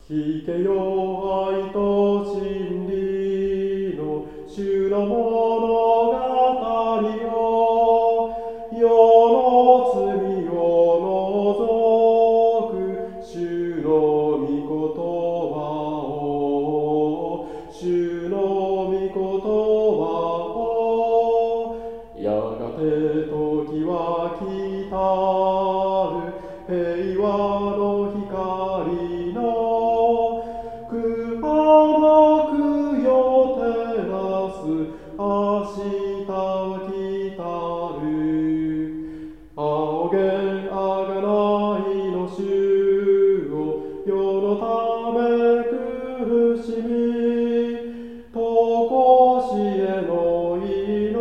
聞けよ愛と真理の主の物語よ。世の罪を除く主の御言葉を、主の御言葉を。やがて時は来たる、平和の光のくまなくよ照らす明日来たる。仰げあがないの主を、世のため苦しみとこしえの命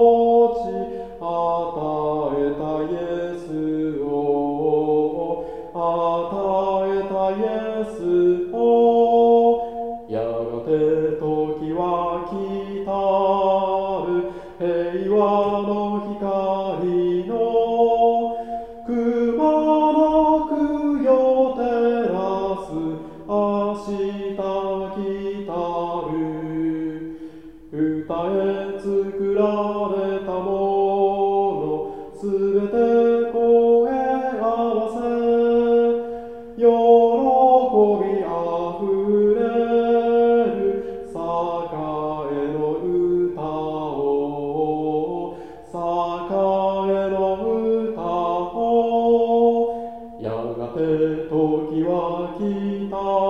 与えたイエスを、与えたイエスを。やがて時は来たる、平和の光のくまなくよ照らす明日来たる。歌え作られたものすべて声合わせ、喜びあふれる栄の歌を、栄の歌を。やがて時は来た